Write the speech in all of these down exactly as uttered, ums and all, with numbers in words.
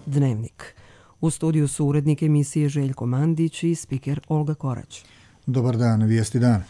Dnevnik. U studiju su urednik emisije Željko Mandić i spiker Olga Korać. Dobar dan, vijesti dan.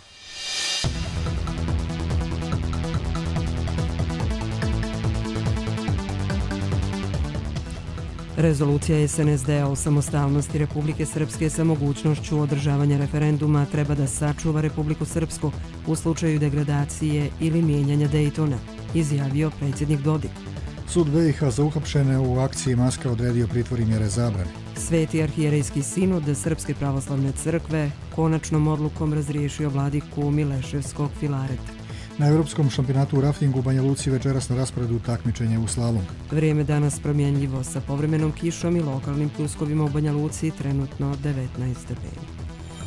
Rezolucija es en es de-a o samostalnosti Republike Srpske sa mogućnošću održavanja referenduma treba da sačuva Republiku Srpsku u slučaju degradacije ili mijenjanja Dejtona, izjavio predsjednik Dodik. Sud be i ha za uhapšene u akciji Maska odredio pritvor i mjere zabrane. Sveti arhijerejski sinod Srpske pravoslavne crkve konačnom odlukom razriješio vladiku Mileševskog Filareta. Na Europskom šampionatu u raftingu u Banja Luci večeras na rasporedu takmičenje u slalomu. Vrijeme danas promjenjivo sa povremenom kišom i lokalnim pljuskovima u Banja Luci, trenutno devetnaest stepeni.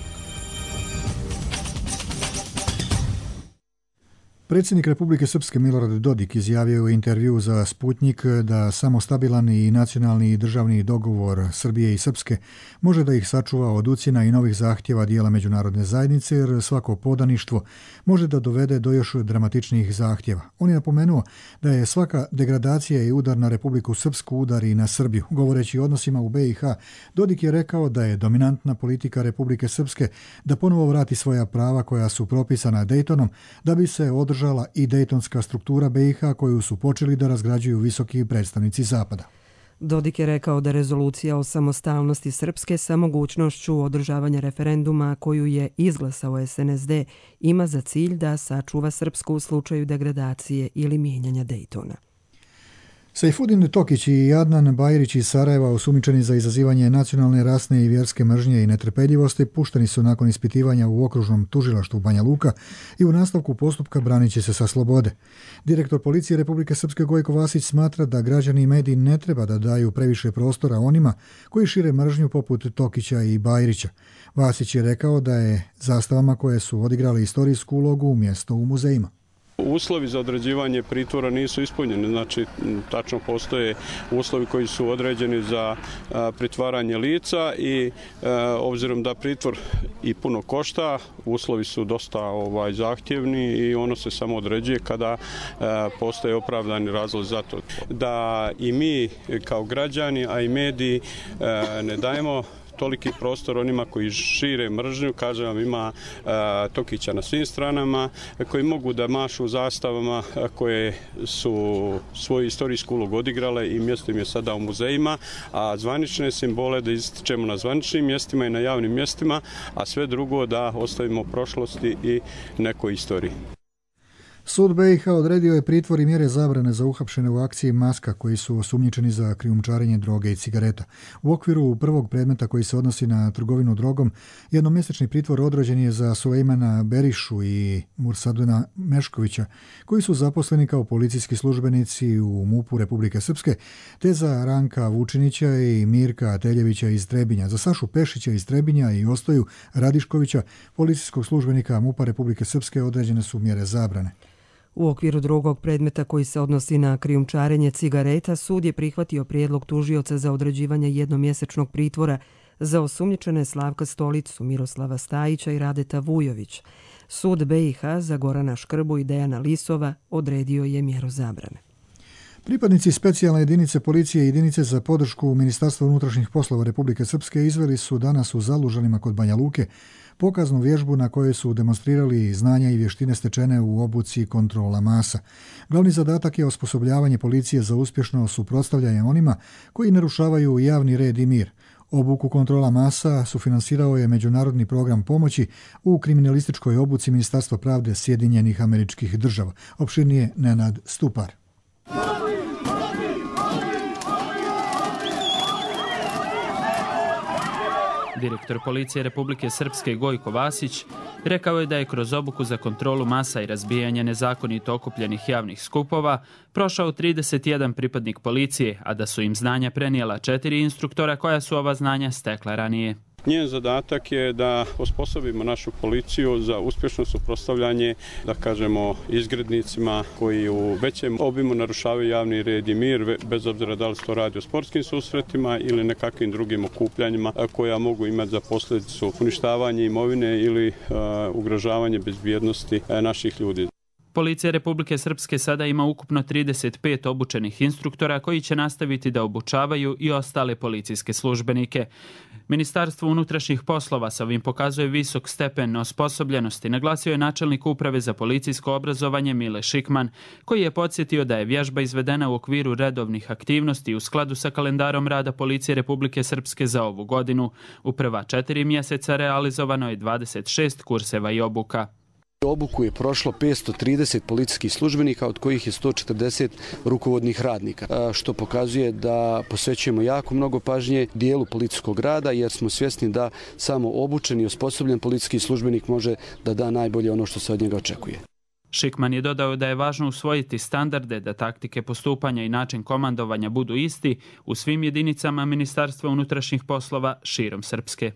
Predsjednik Republike Srpske Milorad Dodik izjavio u intervju za Sputnjik da samo stabilan i nacionalni i državni dogovor Srbije i Srpske može da ih sačuva od ucjena i novih zahtjeva dijela međunarodne zajednice, jer svako podaništvo može da dovede do još dramatičnijih zahtjeva. On je napomenuo da je svaka degradacija i udar na Republiku Srpsku udar i na Srbiju. Govoreći o odnosima u be i ha, Dodik je rekao da je dominantna politika Republike Srpske da ponovo vrati svoja prava koja su propisana Dejtonom, da bi se održala i dejtonska struktura be i ha koju su počeli da razgrađuju visoki predstavnici Zapada. Dodik je rekao da rezolucija o samostalnosti Srpske sa mogućnošću održavanja referenduma koju je izglasao es en es de ima za cilj da sačuva Srpsku u slučaju degradacije ili mijenjanja Dejtona. Sejfudin Tokić i Adnan Bajrić iz Sarajeva, osumnjičeni za izazivanje nacionalne, rasne i vjerske mržnje i netrpeljivosti, pušteni su nakon ispitivanja u okružnom tužilaštvu Banja Luka i u nastavku postupka branit će se sa slobode. Direktor policije Republike Srpske Gojko Vasić smatra da građani i mediji ne treba da daju previše prostora onima koji šire mržnju poput Tokića i Bajrića. Vasić je rekao da je zastavama koje su odigrale istorijsku ulogu mjesto u muzejima. Uslovi za određivanje pritvora nisu ispunjeni, znači tačno postoje uslovi koji su određeni za a, pritvaranje lica i a, obzirom da pritvor i puno košta, uslovi su dosta ovaj, zahtjevni i ono se samo određuje kada a, postoje opravdani razlozi za to. Da i mi kao građani, a i mediji a, ne dajemo toliki prostor onima koji šire mržnju, kažem vam, ima a, Tokića na svim stranama, koji mogu da mašu zastavama a, koje su svoju istorijsku ulogu odigrale i mjesto im je sada u muzejima, a zvanične simbole da ističemo na zvaničnim mjestima i na javnim mjestima, a sve drugo da ostavimo prošlosti i nekoj istoriji. Sud be i ha odredio je pritvor i mjere zabrane za uhapšene u akciji Maska koji su osumnjičeni za krijumčarenje droge i cigareta. U okviru prvog predmeta koji se odnosi na trgovinu drogom, jednomjesečni pritvor određen je za Sulejmana Berišu i Mursaduna Meškovića, koji su zaposleni kao policijski službenici u mupu Republike Srpske, te za Ranka Vučinića i Mirka Teljevića iz Trebinja, za Sašu Pešića iz Trebinja i Ostoju Radiškovića, policijskog službenika mupa Republike Srpske, određene su mjere zabrane. U okviru drugog predmeta koji se odnosi na krijumčarenje cigareta, sud je prihvatio prijedlog tužioca za određivanje jednomjesečnog pritvora za osumnjičene Slavka Stolicu, Miroslava Stajića i Radeta Vujović. Sud be i ha za Gorana Škrbu i Dejana Lisova odredio je mjeru zabrane. Pripadnici specijalne jedinice policije i jedinice za podršku Ministarstva unutrašnjih poslova Republike Srpske izveli su danas u Zalužanima kod Banja Luke pokaznu vježbu na kojoj su demonstrirali znanja i vještine stečene u obuci kontrola masa. Glavni zadatak je osposobljavanje policije za uspješno suprotstavljanje onima koji narušavaju javni red i mir. Obuku kontrola masa sufinansirao je međunarodni program pomoći u kriminalističkoj obuci Ministarstva pravde Sjedinjenih Američkih Država. Opširnije Nenad Stupar. Direktor policije Republike Srpske Gojko Vasić rekao je da je kroz obuku za kontrolu masa i razbijanje nezakonito okupljenih javnih skupova prošao trideset jedan pripadnik policije, a da su im znanja prenijela četiri instruktora koja su ova znanja stekla ranije. Njen zadatak je da osposobimo našu policiju za uspješno suprotstavljanje, da kažemo, izgrednicima koji u većem obimu narušavaju javni red i mir, bez obzira da li se to radi o sportskim susretima ili nekakvim drugim okupljanjima koja mogu imati za posljedicu uništavanje imovine ili uh, ugrožavanje bezbjednosti uh, naših ljudi. Policija Republike Srpske sada ima ukupno trideset pet obučenih instruktora koji će nastaviti da obučavaju i ostale policijske službenike. Ministarstvo unutrašnjih poslova sa ovim pokazuje visok stepen osposobljenosti, naglasio je načelnik uprave za policijsko obrazovanje Mile Šikman, koji je podsjetio da je vježba izvedena u okviru redovnih aktivnosti u skladu sa kalendarom rada Policije Republike Srpske za ovu godinu. U prva četiri mjeseca realizovano je dvadeset šest kurseva i obuka. Obuku je prošlo petsto trideset policijskih službenika, od kojih je sto četrdeset rukovodnih radnika, što pokazuje da posvećujemo jako mnogo pažnje dijelu policijskog rada, jer smo svjesni da samo obučen i osposobljen policijski službenik može da da najbolje ono što se od njega očekuje. Šikman je dodao da je važno usvojiti standarde, da taktike postupanja i način komandovanja budu isti u svim jedinicama Ministarstva unutrašnjih poslova širom Srpske.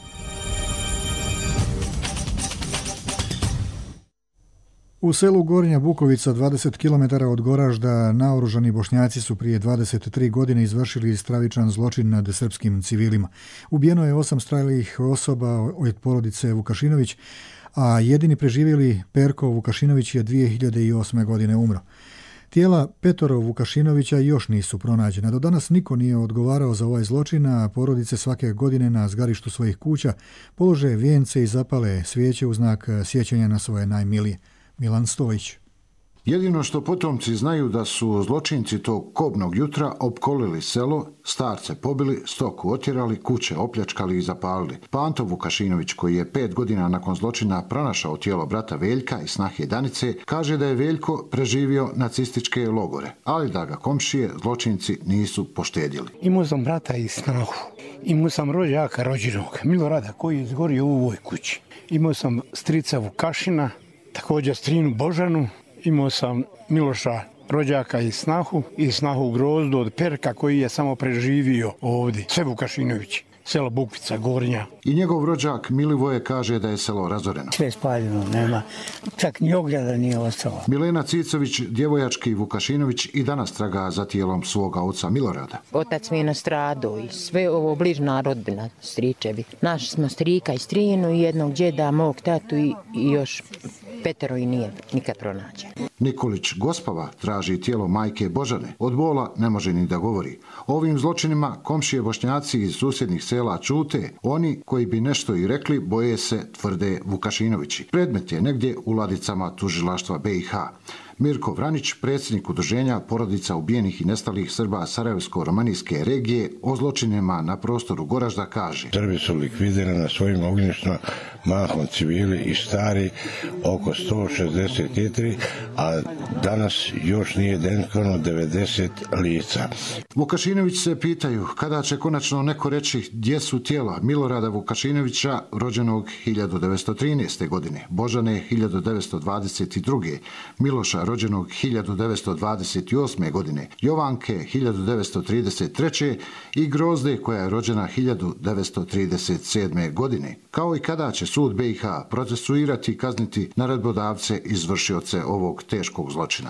U selu Gornja Bukovica, dvadeset kilometara od Goražda, naoružani Bošnjaci su prije dvadeset tri godine izvršili stravičan zločin nad srpskim civilima. Ubijeno je osam stradalih osoba od porodice Vukašinović, a jedini preživjeli Perko Vukašinović je dvije hiljade osme. godine umro. Tijela petoro Vukašinovića još nisu pronađena. Do danas niko nije odgovarao za ovaj zločin, a porodice svake godine na zgarištu svojih kuća polože vijence i zapale svijeće u znak sjećanja na svoje najmilije. Milan Stojić. Jedino što potomci znaju da su zločinci tog kobnog jutra opkolili selo, starce pobili, stoku otjerali, kuće opljačkali i zapalili. Panto Vukašinović, koji je pet godina nakon zločina pronašao tijelo brata Veljka i snahe Danice, kaže da je Veljko preživio nacističke logore, ali da ga komšije zločinci nisu poštedjeli. Imao sam brata i snahu, imao sam rođaka rođenog, Milorada, koji je izgorio u ovoj kući. Imao sam strica Vukašina, također strinu Božanu, imao sam Miloša rođaka i snahu i snahu Grozdu od Perka, koji je samo preživio ovdje. Sve Vukašinović, selo Bukvica, Gornja. I njegov rođak Milivoje kaže da je selo razoreno. Sve spaljeno, nema, čak ni ogleda nije ostalo. Milena Cicović, djevojački Vukašinović, i danas traga za tijelom svoga oca Milorada. Otac mi je nastradao i sve ovo bližna rodbina, stričevi. Naši smo strika i strinu i jednog djeda, mog tatu i, i još petero i nije nikad pronađen. Nikolić Gospava traži tijelo majke Božane. Od bola ne može ni da govori. O ovim zločinima komšije Bošnjaci iz susjednih sela čute. Oni koji bi nešto i rekli boje se, tvrde Vukašinovići. Predmet je negdje u ladicama tužilaštva B i H. Mirko Vranić, predsjednik udruženja porodica ubijenih i nestalih Srba Sarajevsko-romanijske regije, o zločinima na prostoru Goražda kaže: Srbi su likvidirani na svojim ognjištima, mahom civili i stari, oko sto šezdeset četiri, a danas još nije identifikovano devedeset lica. Vukašinović se pitaju kada će konačno neko reći gdje su tijela Milorada Vukašinovića, rođenog hiljadu devetsto trinaeste. godine, Božane hiljadu devetsto dvadeset druge. Miloša rođenog hiljadu devetsto dvadeset osme. godine, Jovanke hiljadu devetsto trideset treće. i Grozde, koja je rođena hiljadu devetsto trideset sedme. godine. Kao i kada će sud B i H procesuirati i kazniti naredbodavce izvršioce ovog teškog zločina.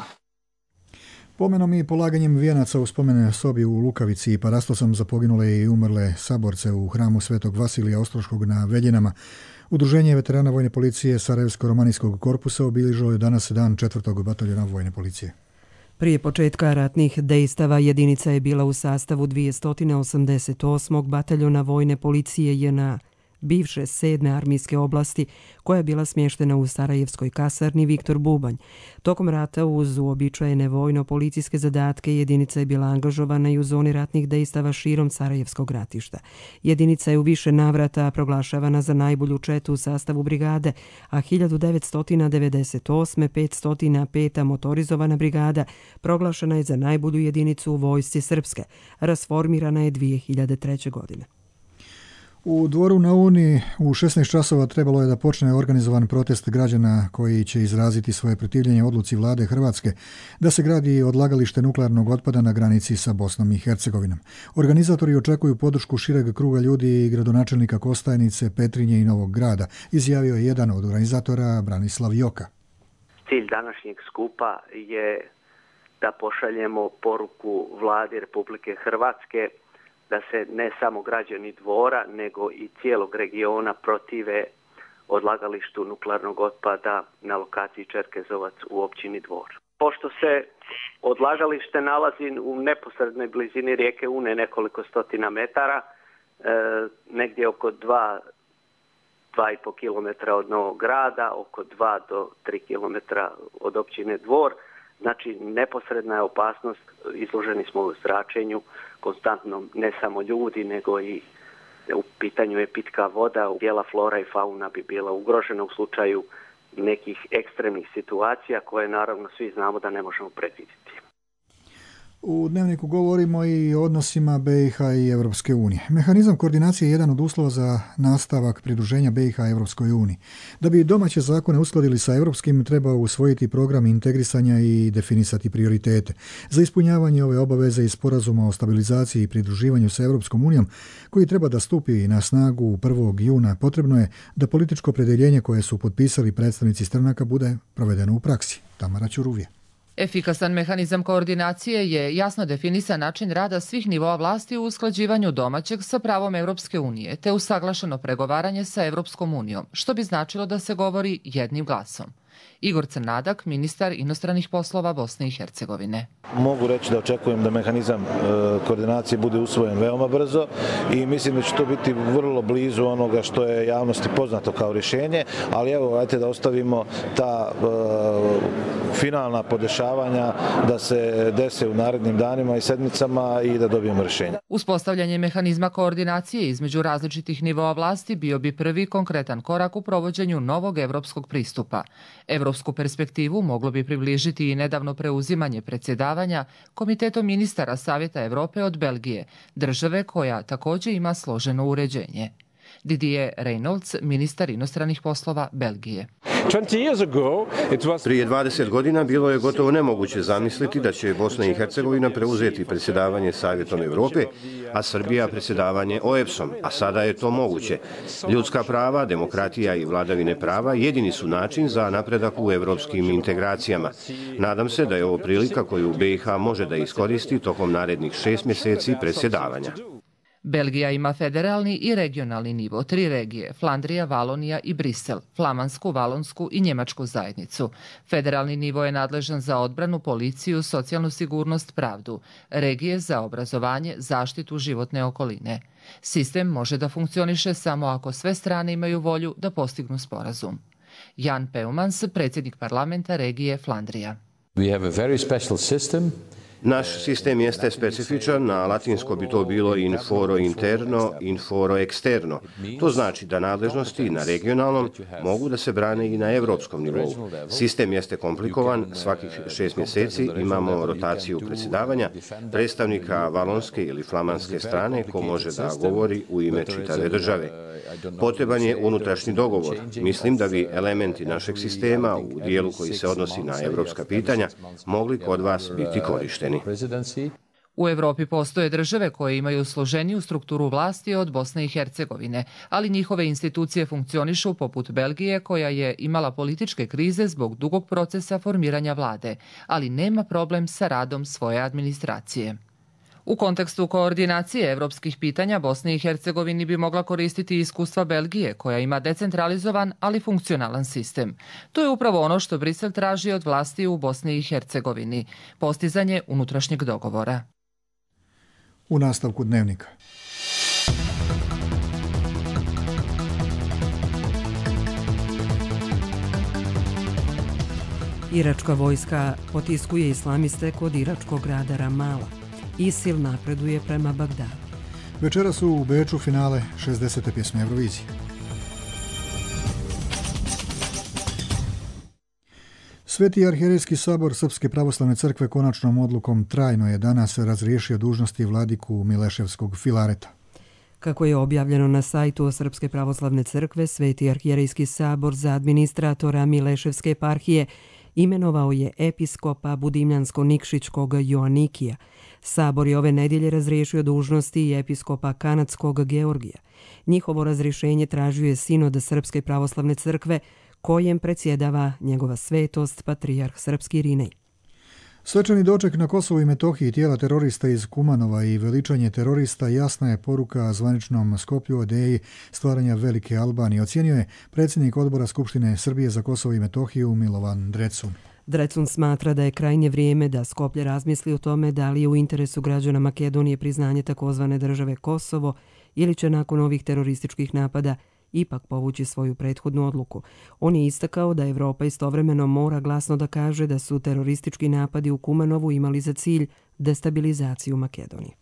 Pomenom i polaganjem vijenaca u spomene sobi u Lukavici i parastosom za poginule i umrle saborce u hramu Svetog Vasilija Ostroškog na Veljinama, Udruženje veterana Vojne policije Sarajevsko-romanijskog korpusa obilježilo je danas dan četvrtog bataljona Vojne policije. Prije početka ratnih dejstava jedinica je bila u sastavu dvjesto osamdeset osmog bataljona Vojne policije J N A, bivše sedme armijske oblasti, koja je bila smještena u Sarajevskoj kasarni Viktor Bubanj. Tokom rata uz uobičajene vojno-policijske zadatke jedinica je bila angažovana i u zoni ratnih dejstava širom Sarajevskog ratišta. Jedinica je u više navrata proglašavana za najbolju četu u sastavu brigade, a hiljadu devetsto devedeset osme. petsto peta motorizovana brigada proglašena je za najbolju jedinicu u vojsci Srpske. Rasformirana je dvije hiljade treće. godine. U Dvoru na Uni u šesnaest časova trebalo je da počne organizovan protest građana koji će izraziti svoje protivljenje odluci vlade Hrvatske da se gradi odlagalište nuklearnog otpada na granici sa Bosnom i Hercegovinom. Organizatori očekuju podršku šireg kruga ljudi i gradonačelnika Kostajnice, Petrinje i Novog Grada, izjavio je jedan od organizatora, Branislav Joka. Cilj današnjeg skupa je da pošaljemo poruku vladi Republike Hrvatske da se ne samo građani Dvora, nego i cijelog regiona protive odlagalištu nuklearnog otpada na lokaciji Čerkezovac u općini Dvor. Pošto se odlagalište nalazi u neposrednoj blizini rijeke Une nekoliko stotina metara, e, negdje oko dva, dva i po kilometra od Novog Grada, oko dva do tri kilometra od općine Dvor, znači neposredna je opasnost, izloženi smo u zračenju konstantno, ne samo ljudi, nego i u pitanju je pitka voda, bijela flora i fauna bi bila ugrožena u slučaju nekih ekstremnih situacija koje naravno svi znamo da ne možemo predvidjeti. U Dnevniku govorimo i o odnosima be i ha i Evropske unije. Mehanizam koordinacije je jedan od uslova za nastavak pridruženja be i ha Evropskoj uniji. Da bi domaće zakone uskladili sa evropskim, treba usvojiti program integrisanja i definisati prioritete. Za ispunjavanje ove obaveze i sporazuma o stabilizaciji i pridruživanju sa Evropskom unijom, koji treba da stupi na snagu prvog juna, potrebno je da političko opredjeljenje koje su potpisali predstavnici stranaka bude provedeno u praksi. Tamara Ćuruvije. Efikasan mehanizam koordinacije je jasno definisan način rada svih nivoa vlasti u usklađivanju domaćeg sa pravom Evropske unije, te usaglašeno pregovaranje sa Evropskom unijom, što bi značilo da se govori jednim glasom. Igor Crnadak, ministar inostranih poslova Bosne i Hercegovine. Mogu reći da očekujem da mehanizam koordinacije bude usvojen veoma brzo i mislim da će to biti vrlo blizu onoga što je javnosti poznato kao rješenje, ali evo, ajte da ostavimo ta uh, finalna podešavanja da se dese u narednim danima i sedmicama i da dobijemo rješenje. Uspostavljanje mehanizma koordinacije između različitih nivoa vlasti bio bi prvi konkretan korak u provođenju novog evropskog pristupa. Evropsku perspektivu moglo bi približiti i nedavno preuzimanje predsjedavanja Komitetom ministara Savjeta Evrope od Belgije, države koja također ima složeno uređenje. Didier Reynoldz, ministar inostranih poslova Belgije. Prije dvadeset godina bilo je gotovo nemoguće zamisliti da će Bosna i Hercegovina preuzeti predsjedavanje Savjetom Evrope, a Srbija predsjedavanje o e pe es-om, a sada je to moguće. Ljudska prava, demokratija i vladavine prava jedini su način za napredak u evropskim integracijama. Nadam se da je ovo prilika koju be i ha može da iskoristi tokom narednih šest mjeseci predsjedavanja. Belgija ima federalni i regionalni nivo, tri regije, Flandrija, Valonija i Brisel, flamansku, valonsku i njemačku zajednicu. Federalni nivo je nadležan za odbranu, policiju, socijalnu sigurnost, pravdu, regije za obrazovanje, zaštitu životne okoline. Sistem može da funkcioniše samo ako sve strane imaju volju da postignu sporazum. Jan Peumans, predsjednik parlamenta regije Flandrija. We have a very special system. Naš sistem jeste specifičan, na latinsko bi to bilo in foro interno, in foro externo. To znači da nadležnosti na regionalnom mogu da se brane i na evropskom nivou. Sistem jeste komplikovan, svakih šest mjeseci imamo rotaciju predsjedavanja, predstavnika valonske ili flamanske strane ko može da govori u ime čitave države. Potreban je unutrašnji dogovor. Mislim da bi elementi našeg sistema u dijelu koji se odnosi na evropska pitanja mogli kod vas biti korišteni. U Evropi postoje države koje imaju složeniju strukturu vlasti od Bosne i Hercegovine, ali njihove institucije funkcionišu poput Belgije koja je imala političke krize zbog dugog procesa formiranja vlade, ali nema problem sa radom svoje administracije. U kontekstu koordinacije evropskih pitanja Bosni i Hercegovini bi mogla koristiti iskustva Belgije, koja ima decentralizovan, ali funkcionalan sistem. To je upravo ono što Brisel traži od vlasti u Bosni i Hercegovini, postizanje unutrašnjeg dogovora. U nastavku Dnevnika. Iračka vojska potiskuje islamiste kod iračkog grada Ramala. ISIL napreduje prema Bagdadu. Večera su u Beču finale šezdesete pjesme Eurovizije. Sveti arhijerejski sabor Srpske pravoslavne crkve konačnom odlukom trajno je danas razriješio dužnosti vladiku Mileševskog Filareta. Kako je objavljeno na sajtu Srpske pravoslavne crkve, Sveti arhijerejski sabor za administratora Mileševske eparhije imenovao je episkopa Budimljansko-Nikšićkog Joanikija. Sabor je ove nedjelje razriješio dužnosti i episkopa Kanadskog Georgija. Njihovo razrješenje tražio je sinod Srpske pravoslavne crkve, kojem predsjedava njegova svetost patrijarh srpski Irinej. Svečani doček na Kosovu i Metohiji tijela terorista iz Kumanova i veličanje terorista jasna je poruka zvaničnom Skoplju o ideji stvaranja velike Albanije, ocijenio je predsjednik odbora Skupštine Srbije za Kosovo i Metohiju Milovan Drecun. Drecun smatra da je krajnje vrijeme da Skoplje razmisli o tome da li je u interesu građana Makedonije priznanje takozvane države Kosovo ili će nakon ovih terorističkih napada ipak povući svoju prethodnu odluku. On je istakao da Evropa istovremeno mora glasno da kaže da su teroristički napadi u Kumanovu imali za cilj destabilizaciju Makedonije.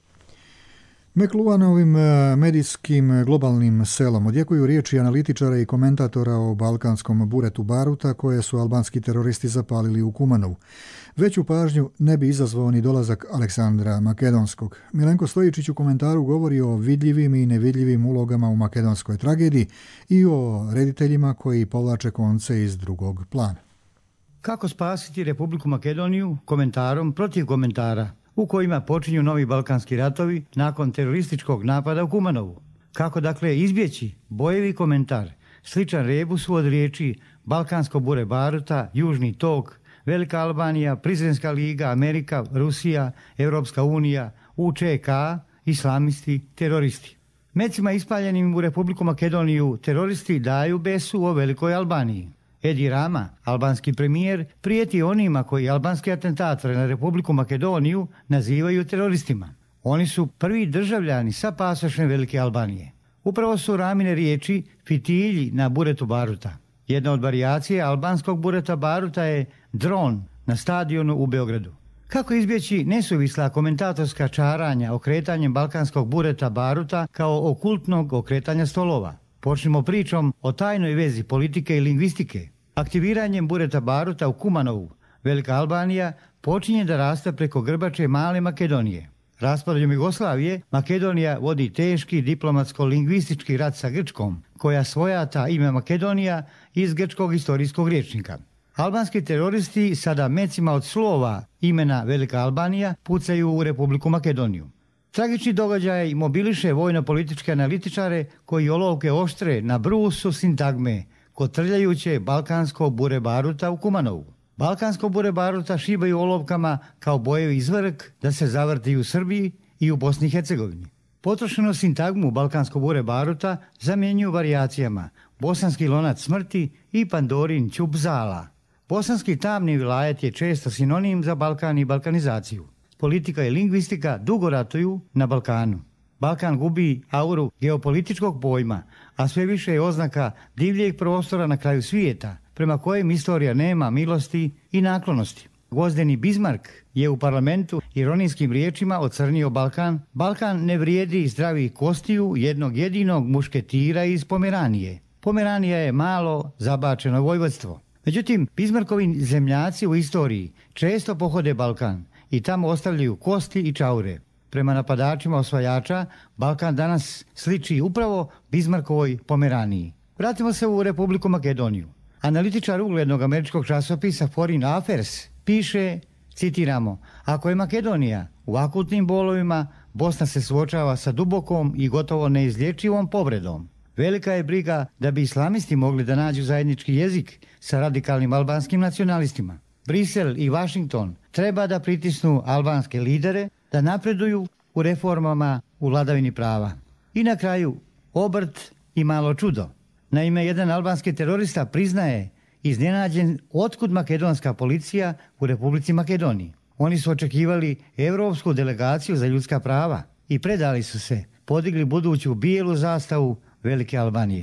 Mekluanovim medijskim globalnim selom odjekuju riječi analitičara i komentatora o balkanskom buretu Baruta koje su albanski teroristi zapalili u Kumanovu. Veću pažnju ne bi izazvao ni dolazak Aleksandra Makedonskog. Milenko Stojičić u komentaru govori o vidljivim i nevidljivim ulogama u makedonskoj tragediji i o rediteljima koji povlače konce iz drugog plana. Kako spasiti Republiku Makedoniju komentarom protiv komentara, u kojima počinju novi balkanski ratovi nakon terorističkog napada u Kumanovu. Kako dakle izbjeći bojevi komentar, sličan rebusu od riječi Balkansko bure Baruta, Južni tok, Velika Albanija, Prizrenska liga, Amerika, Rusija, Europska unija, U Č K, islamisti, teroristi. Mecima ispaljenim u Republiku Makedoniju teroristi daju besu o Velikoj Albaniji. Edi Rama, albanski premijer, prijeti onima koji albanski atentatore na Republiku Makedoniju nazivaju teroristima. Oni su prvi državljani sa pasošem Velike Albanije. Upravo su Ramine riječi fitilji na buretu Baruta. Jedna od varijacije albanskog bureta Baruta je dron na stadionu u Beogradu. Kako izbjeći nesuvisla komentatorska čaranja okretanjem balkanskog bureta Baruta kao okultnog okretanja stolova? Počnimo pričom o tajnoj vezi politike i lingvistike. Aktiviranjem bureta Baruta u Kumanovu, Velika Albanija počinje da raste preko grbače male Makedonije. Raspadom Jugoslavije, Makedonija vodi teški diplomatsko-lingvistički rat sa Grčkom, koja svojata ime Makedonija iz grčkog istorijskog rječnika. Albanski teroristi sada mecima od slova imena Velika Albanija pucaju u Republiku Makedoniju. Tragični događaj mobiliše vojno-političke analitičare koji olovke oštre na brusu sintagme kotrljajuće balkansko bure Baruta u Kumanovu. Balkansko bure Baruta šibaju olovkama kao bojevi izvrk da se zavrti u Srbiji i u Bosni i Hercegovini. Potrošenu sintagmu balkansko bure Baruta zamjenjuju varijacijama bosanski lonac smrti i Pandorin ćup zala. Bosanski tamni vilajet je često sinonim za Balkan i balkanizaciju. Politika i lingvistika dugo ratuju na Balkanu. Balkan gubi auru geopolitičkog pojma, a sve više je oznaka divljeg prostora na kraju svijeta, prema kojem istorija nema milosti i naklonosti. Gvozdeni Bismarck je u parlamentu ironijskim riječima ocrnio Balkan. Balkan ne vrijedi zdravih kostiju jednog jedinog mušketira iz Pomeranije. Pomeranija je malo zabačeno vojvodstvo. Međutim, Bismarckovi zemljaci u istoriji često pohode Balkan i tamo ostavljaju kosti i čaure. Prema napadačima osvajača, Balkan danas sliči upravo Bismarckovoj Pomeraniji. Vratimo se u Republiku Makedoniju. Analitičar uglednog američkog časopisa Foreign Affairs piše, citiramo, ako je Makedonija u akutnim bolovima, Bosna se suočava sa dubokom i gotovo neizlječivom povredom. Velika je briga da bi islamisti mogli da nađu zajednički jezik sa radikalnim albanskim nacionalistima. Brisel i Washington treba da pritisnu albanske lidere da napreduju u reformama u vladavini prava. I na kraju, obrt i malo čudo. Naime, jedan albanski terorista priznaje iznenađen otkud makedonska policija u Republici Makedoniji. Oni su očekivali evropsku delegaciju za ljudska prava i predali su se, podigli buduću bijelu zastavu Velike Albanije.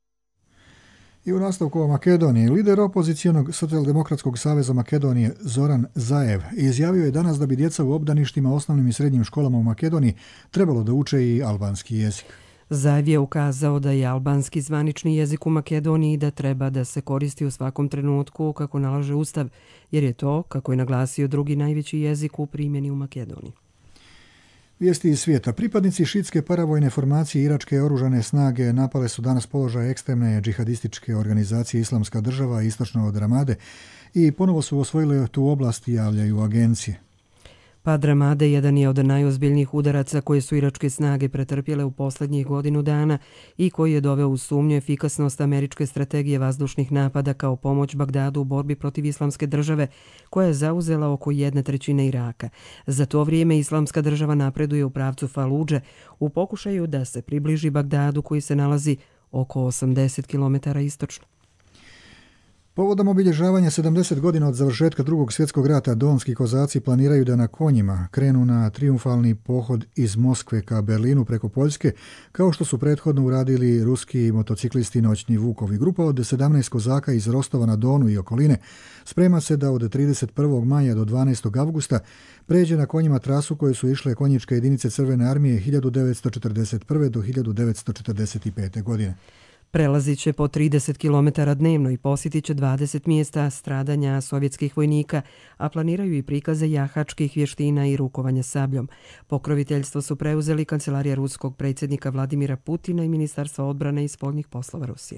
I u nastavku o Makedoniji, lider opozicijonog Socijaldemokratskog saveza Makedonije Zoran Zaev izjavio je danas da bi djeca u obdaništima, osnovnim i srednjim školama u Makedoniji trebalo da uče i albanski jezik. Zaev je ukazao da je albanski zvanični jezik u Makedoniji i da treba da se koristi u svakom trenutku kako nalaže Ustav, jer je to, kako je naglasio, drugi najveći jezik u primjeni u Makedoniji. Vijesti iz svijeta. Pripadnici šiitske paravojne formacije iračke oružane snage napale su danas položaj ekstremne džihadističke organizacije Islamska država istočno od Ramade i ponovo su osvojili tu oblast, javljaju agencije. Pad Ramade jedan je od najozbiljnijih udaraca koje su iračke snage pretrpjele u posljednjih godinu dana i koji je doveo u sumnju efikasnost američke strategije vazdušnih napada kao pomoć Bagdadu u borbi protiv islamske države, koja je zauzela oko jedne trećine Iraka. Za to vrijeme islamska država napreduje u pravcu Faludže u pokušaju da se približi Bagdadu koji se nalazi oko osamdeset kilometara istočno. Povodom obilježavanja sedamdeset godina od završetka drugog svjetskog rata, donski kozaci planiraju da na konjima krenu na triumfalni pohod iz Moskve ka Berlinu preko Poljske, kao što su prethodno uradili ruski motociklisti Noćni Vukovi. Grupa od sedamnaest kozaka iz Rostova na Donu i okoline sprema se da od trideset prvog maja do dvanaestog avgusta pređe na konjima trasu koje su išle konjičke jedinice Crvene armije hiljadu devetsto četrdeset prve do hiljadu devetsto četrdeset pete. godine. Prelazit će po trideset kilometara dnevno i posjetit će dvadeset mjesta stradanja sovjetskih vojnika, a planiraju i prikaze jahačkih vještina i rukovanja sabljom. Pokroviteljstvo su preuzeli Kancelarija ruskog predsjednika Vladimira Putina i Ministarstva odbrane i spoljnih poslova Rusije.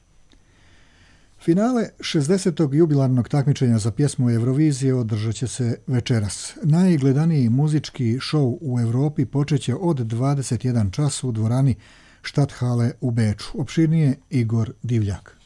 Finale šezdesetog jubilarnog takmičenja za pjesmu Eurovizije održat će se večeras. Najgledaniji muzički šou u Europi počeće od dvadeset jedan čas u dvorani Stadthalle u Beču. Opširnije Igor Divljak.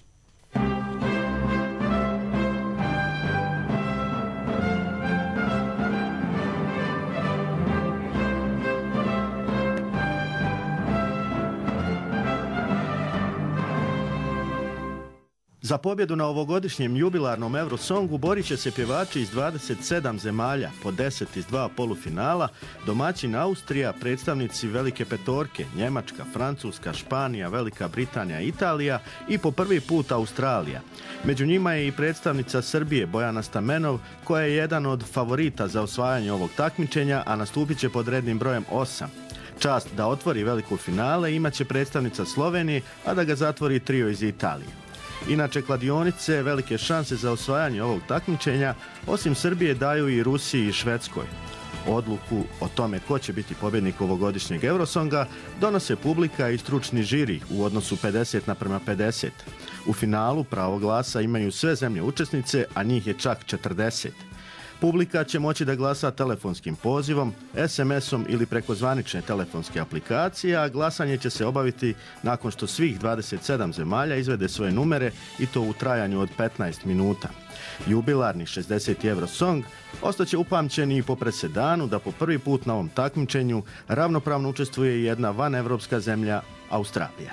Za pobjedu na ovogodišnjem jubilarnom Eurosongu borit će se pjevači iz dvadeset sedam zemalja, po deset iz dva polufinala, domaćin Austrija, predstavnici Velike petorke, Njemačka, Francuska, Španija, Velika Britanija, Italija i po prvi put Australija. Među njima je i predstavnica Srbije Bojana Stamenov, koja je jedan od favorita za osvajanje ovog takmičenja, a nastupit će pod rednim brojem osam. Čast da otvori veliko finale imat će predstavnica Slovenije, a da ga zatvori trio iz Italije. Inače, kladionice velike šanse za osvajanje ovog takmičenja, osim Srbije, daju i Rusiji i Švedskoj. Odluku o tome ko će biti pobjednik ovogodišnjeg Eurosonga donose publika i stručni žiri u odnosu pedeset naprema pedeset. U finalu pravo glasa imaju sve zemlje učesnice, a njih je čak četrdeset. Publika će moći da glasa telefonskim pozivom, es em esom ili preko zvanične telefonske aplikacije, a glasanje će se obaviti nakon što svih dvadeset sedam zemalja izvede svoje numere i to u trajanju od petnaest minuta. Jubilarni šezdeseti Eurosong ostaće upamćeni i po presedanu da po prvi put na ovom takmičenju ravnopravno učestvuje i jedna vanevropska zemlja, Australija.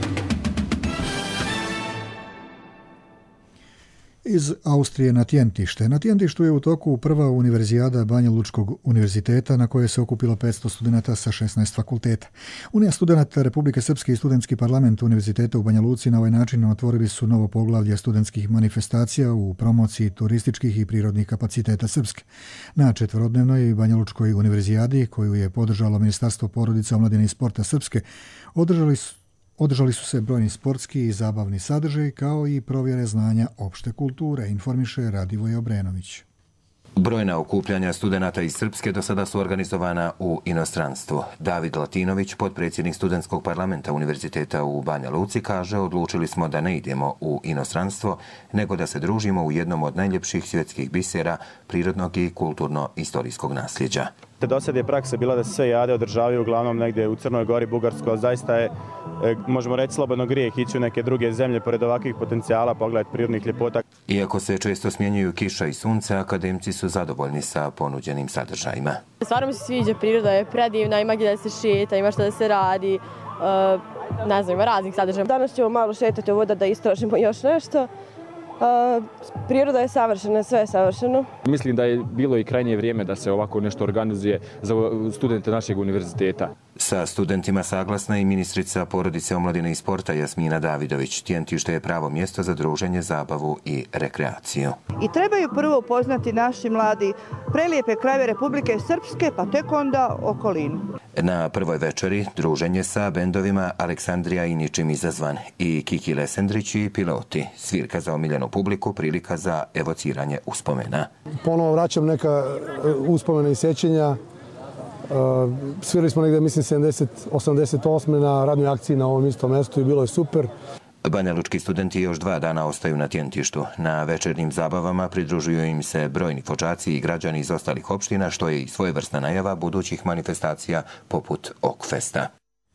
Iz Austrije na Tjentište. Na Tjentištu je u toku prva univerzijada Banja Lučkog univerziteta na kojoj se okupilo petsto studenata sa šesnaest fakulteta. Unija studenata Republike Srpske i studentski parlament univerziteta u Banja Luci na ovaj način otvorili su novo poglavlje studentskih manifestacija u promociji turističkih i prirodnih kapaciteta Srpske. Na četverodnevnoj Banja Lučkoj univerzijadi, koju je podržalo Ministarstvo porodice, omladine i sporta Srpske, održali su Održali su se brojni sportski i zabavni sadržaj, kao i provjere znanja opšte kulture, informiše Radivoje Obrenović. Brojna okupljanja studenata iz Srpske do sada su organizovana u inostranstvu. David Latinović, potpredsjednik studentskog parlamenta Univerziteta u Banja Luci, kaže: odlučili smo da ne idemo u inostranstvo, nego da se družimo u jednom od najljepših svjetskih bisera prirodnog i kulturno-istorijskog nasljeđa. Do sad je praksa bila da se sve jade održavaju uglavnom negdje u Crnoj Gori, Bugarskoj, ali zaista je, možemo reći, slobodno grijeh ići u neke druge zemlje pored ovakvih potencijala, pogledati prirodnih ljepota. Iako se često smjenjuju kiša i sunce, akademci su zadovoljni sa ponuđenim sadržajima. Stvarno mi se sviđa, priroda je predivna, ima gdje da se šeta, ima što da se radi, uh, ne znam, ima raznih sadržaja. Danas ćemo malo šetati u voda da istražimo još nešto. Uh, priroda je savršena, sve je savršeno. Mislim da je bilo i krajnje vrijeme da se ovako nešto organizuje za studente našeg univerziteta. Sa studentima saglasna i ministrica porodice, omladine i sporta Jasmina Davidović. Tjentište je pravo mjesto za druženje, zabavu i rekreaciju. I trebaju prvo upoznati naši mladi prelijepe krajeve Republike Srpske, pa tek onda okolinu. Na prvoj večeri druženje sa bendovima Aleksandrija i Ničim izazvan i Kiki Lesendrić i Piloti. Svirka za omiljenu publiku, prilika za evociranje uspomena. Ponovo vraćam neka uspomena i sjećanja. Svirali smo negdje, mislim, sedamdeset osamdeset osme na radnoj akciji na ovom istom mjestu i bilo je super. Banjalučki studenti još dva dana ostaju na Tjentištu. Na večernjim zabavama pridružuju im se brojni fočaci i građani iz ostalih opština, što je i svojevrsna najava budućih manifestacija poput Okfesta.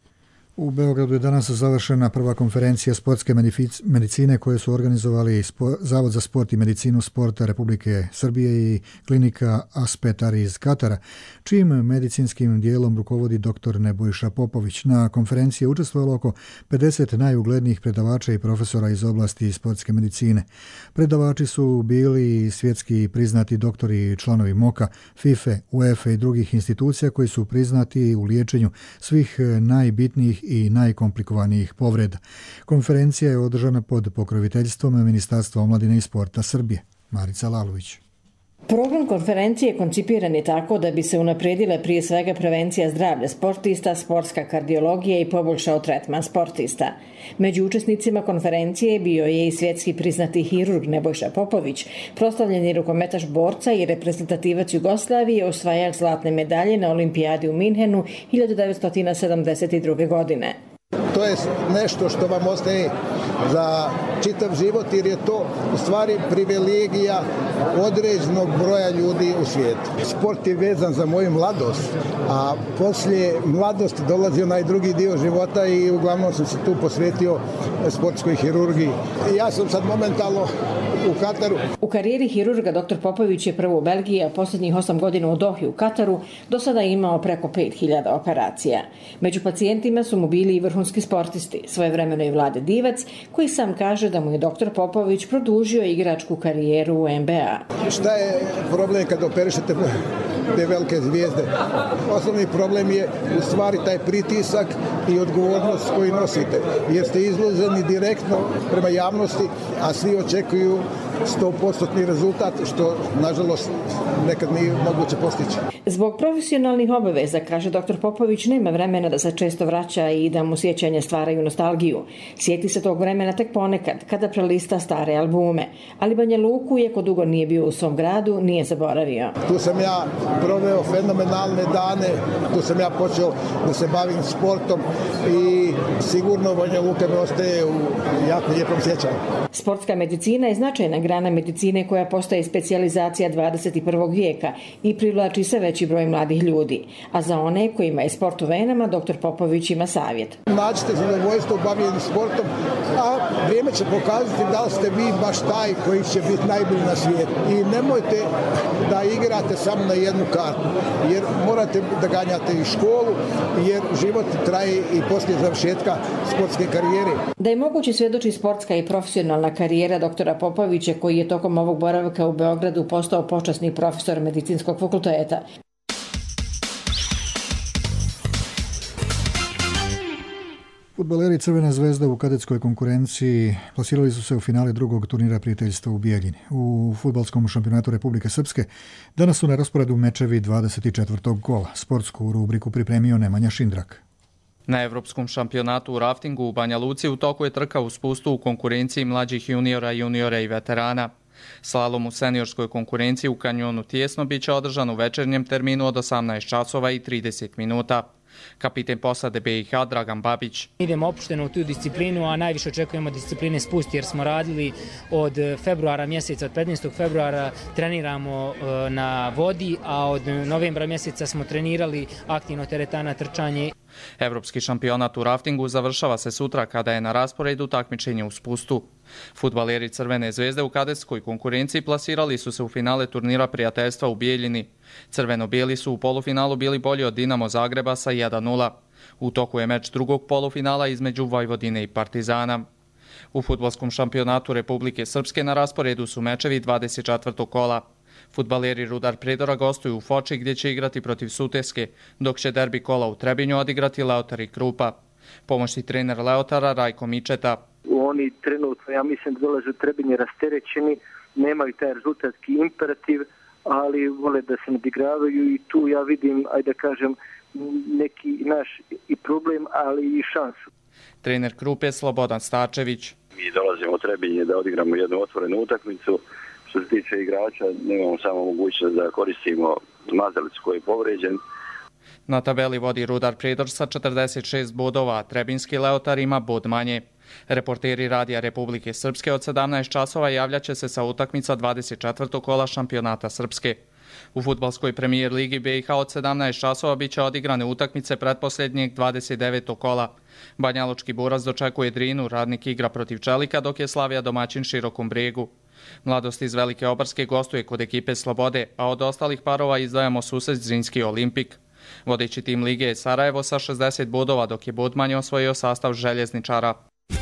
U Beogradu je danas završena prva konferencija sportske medicine koje su organizovali Zavod za sport i medicinu sporta Republike Srbije i klinika Aspetar iz Katara, čijim medicinskim dijelom rukovodi doktor Nebojša Popović. Na konferenciji je učestvovalo oko pedeset najuglednijih predavača i profesora iz oblasti sportske medicine. Predavači su bili svjetski priznati doktori i članovi MOKA, FIFA, UEFA i drugih institucija koji su priznati u liječenju svih najbitnijih i najkomplikovanijih povreda. Konferencija je održana pod pokroviteljstvom Ministarstva omladine i sporta Srbije. Marica Lalović. Program konferencije koncipiran je tako da bi se unaprijedila prije svega prevencija zdravlja sportista, sportska kardiologija i poboljšao tretman sportista. Među učesnicima konferencije bio je i svjetski priznati hirurg Nebojša Popović, proslavljeni rukometaš borca i reprezentativac Jugoslavije, osvajač zlatne medalje na olimpijadi u Minhenu hiljadu devetsto sedamdeset druge. godine. To je nešto što vam ostaje za čitav život jer je to u stvari privilegija određenog broja ljudi u svijetu. Sport je vezan za moju mladost, a poslije mladosti dolazi onaj drugi dio života i uglavnom sam se tu posvetio sportskoj hirurgiji. Ja sam sad momentalno u Kataru. U karijeri hirurga doktor Popović je prvo u Belgiji, a posljednjih osam godina u Dohi u Kataru, do sada je imao preko pet hiljada operacija. Među pacijentima su mu bili i vrhunski sportisti, svojevremeno i Vlade Divac, koji sam kaže da mu je doktor Popović produžio igračku karijeru u N B A. Šta je problem kad operišete te velike zvijezde? Osnovni problem je u stvari taj pritisak i odgovornost koju nosite, jer ste izloženi direktno prema javnosti, a svi očekuju sto posto rezultat, što nažalost nekad nije moguće postići. Zbog profesionalnih obaveza, kaže doktor Popović, nema vremena da se često vraća i da mu sjećanja stvaraju nostalgiju. Sjeti se tog vremena tek ponekad, kada prelista stare albume. Ali Banja Luku, iako dugo nije bio u svom gradu, nije zaboravio. Tu sam ja proveo fenomenalne dane, tu sam ja počeo da se bavim sportom i sigurno Banja Luka me ostaje u jako lijepom sjećanju. Sportska medicina je značajna grana medicine koja postaje specijalizacija dvadeset prvog vijeka i privlači sve veći broj mladih ljudi. A za one kojima je sport u venama, doktor Popović ima savjet. Nađite zadovoljstvo u bavljenju sportom, a vrijeme će pokazati da li ste vi baš taj koji će biti najbolji na svijetu. I nemojte da igrate samo na jednu kartu, jer morate da ganjate i školu, jer život traje i poslije završetka sportske karijere. Da je moguće svjedoči sportska i profesionalna karijera doktora Popovića, koji je tokom ovog boravka u Beogradu postao počasni profesor medicinskog fakulteta. Fudbaleri Crvene zvezde u kadetskoj konkurenciji plasirali su se u finale drugog turnira prijateljstva u Bijeljini. U fudbalskom šampionatu Republike Srpske danas su na rasporedu mečevi dvadeset četvrtog kola. Sportsku rubriku pripremio Nemanja Šindrak. Na Evropskom šampionatu u raftingu u Banja Luci u toku je trka u spustu u konkurenciji mlađih juniora, juniora i veterana. Slalom u seniorskoj konkurenciji u kanjonu Tijesno biće održan u večernjem terminu od osamnaest časova i trideset minuta. Kapiten posade B i H Dragan Babić. Idemo opušteno u tu disciplinu, a najviše očekujemo discipline spusti jer smo radili od februara mjeseca, od petnaestog februara treniramo na vodi, a od novembra mjeseca smo trenirali aktivno teretana, trčanje. Evropski šampionat u raftingu završava se sutra kada je na rasporedu takmičenje u spustu. Fudbaleri Crvene zvezde u kadetskoj konkurenciji plasirali su se u finale turnira prijateljstva u Bijeljini. Crveno-bijeli su u polufinalu bili bolji od Dinamo Zagreba sa jedan nula. U toku je meč drugog polufinala između Vojvodine i Partizana. U fudbalskom šampionatu Republike Srpske na rasporedu su mečevi dvadeset četvrtog kola. Fudbaleri Rudar Pridora gostuju u Foči gdje će igrati protiv Suteske, dok će derbi kola u Trebinju odigrati Leotar i Krupa. Pomoćni trener Leotara Rajko Mičeta. Oni trenutno, ja mislim, da dolaze u Trebinje rasterećeni, nemaju taj rezultatski imperativ, ali vole da se nadigravaju i tu ja vidim, ajde da kažem, neki naš i problem, ali i šansu. Trener Krupe Slobodan Starčević. Mi dolazimo u Trebinje da odigramo jednu otvorenu utakmicu. Što se tiče igrača, nemamo samo mogućnost da koristimo Mazalicu koji je povređen. Na tabeli vodi Rudar Pridor sa četrdeset šest bodova, a Trebinski Leotar ima bod manje. Reporteri Radija Republike Srpske od sedamnaest časova javljaće se sa utakmica dvadeset četvrtog kola šampionata Srpske. U fudbalskoj premijer ligi B i H od sedamnaest časova biće odigrane utakmice pretposljednjeg dvadeset devetog kola. Banjalučki Buras dočekuje Drinu, Radnik igra protiv Čelika, dok je Slavija domaćin Širokom Bregu. Mladost iz Velike Obarske gostuje kod ekipe Slobode, a od ostalih parova izdvajamo susret Zrinski Olimpik. Vodeći tim lige je Sarajevo sa šezdeset bodova, dok je Budmanj osvojio sastav Željezničara.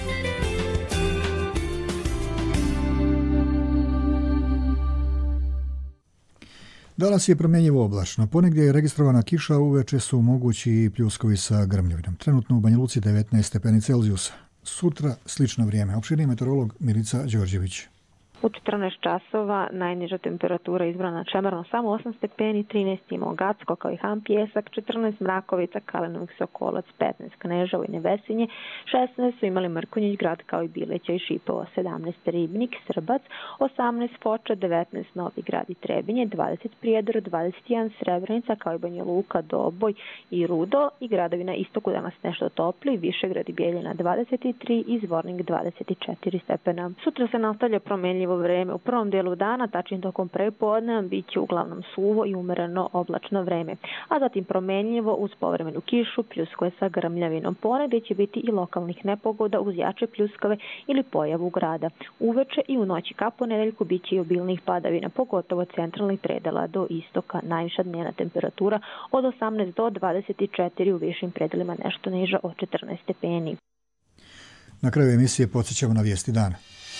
Danas je promjenjivo oblačno. Ponegdje je registrovana kiša, uveče su mogući i pljuskovi sa grmljavinom. Trenutno u Banja Luci devetnaest stepeni Celzijusa. Sutra slično vrijeme. Opširni meteorolog Milica Đorđević. U četrnaest časova najniža temperatura izbrana Čemerno samo osam stepeni, trinaest imao Gacko kao i Han Pjesak, četrnaest Mrakovica, Kalenovik Sokolac, petnaest Kneževo i Nevesinje, šesnaest su imali Mrkonjić grad kao i Bileća i Šipovo, sedamnaest Ribnik, Srbac, osamnaest Foča, devetnaest Novi grad i Trebinje, dvadeset Prijedor, dvadeset jedan Srebrenica kao i Banja Luka, Doboj i Rudo i gradovi na istoku danas nešto topli, Višegrad i Bijeljina dvadeset tri i Zvornik dvadeset četiri stepena. Sutra se nastavlja promenljivo vreme. U prvom dijelu dana, tačnije tokom prepodneva, bit će uglavnom suvo i umereno oblačno vreme, a zatim promenljivo uz povremenu kišu, pljuskove sa grmljavinom. Ponegdje će biti i lokalnih nepogoda uz jače pljuskove ili pojavu grada. Uveče i u noći ka ponedeljku bit će i obilnih padavina, pogotovo centralnih predela do istoka. Najviša dnevna temperatura od osamnaest do dvadeset četiri, u višim predelima nešto niža od četrnaest stepeni. Na kraju emisije podsjećamo na vijesti dana.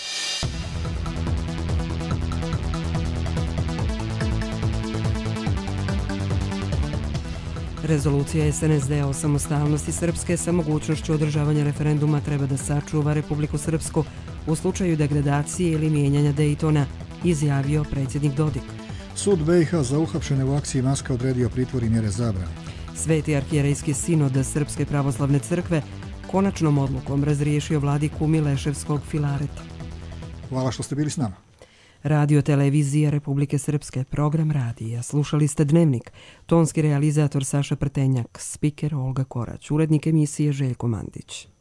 Rezolucija es en es de o samostalnosti Srpske sa mogućnošću održavanja referenduma treba da sačuva Republiku Srpsku u slučaju degradacije ili mijenjanja Dejtona, izjavio predsjednik Dodik. Sud B i H za uhapšene u akciji Maska odredio pritvor i mjere zabrane. Sveti arhijerejski sinod Srpske pravoslavne crkve konačnom odlukom razriješio vladiku Mileševskog Filareta. Hvala što ste bili s nama. Radio Televizija Republike Srpske, program radija. Slušali ste Dnevnik. Tonski realizator Saša Prtenjak, spiker Olga Korać, urednik emisije Željko Mandić.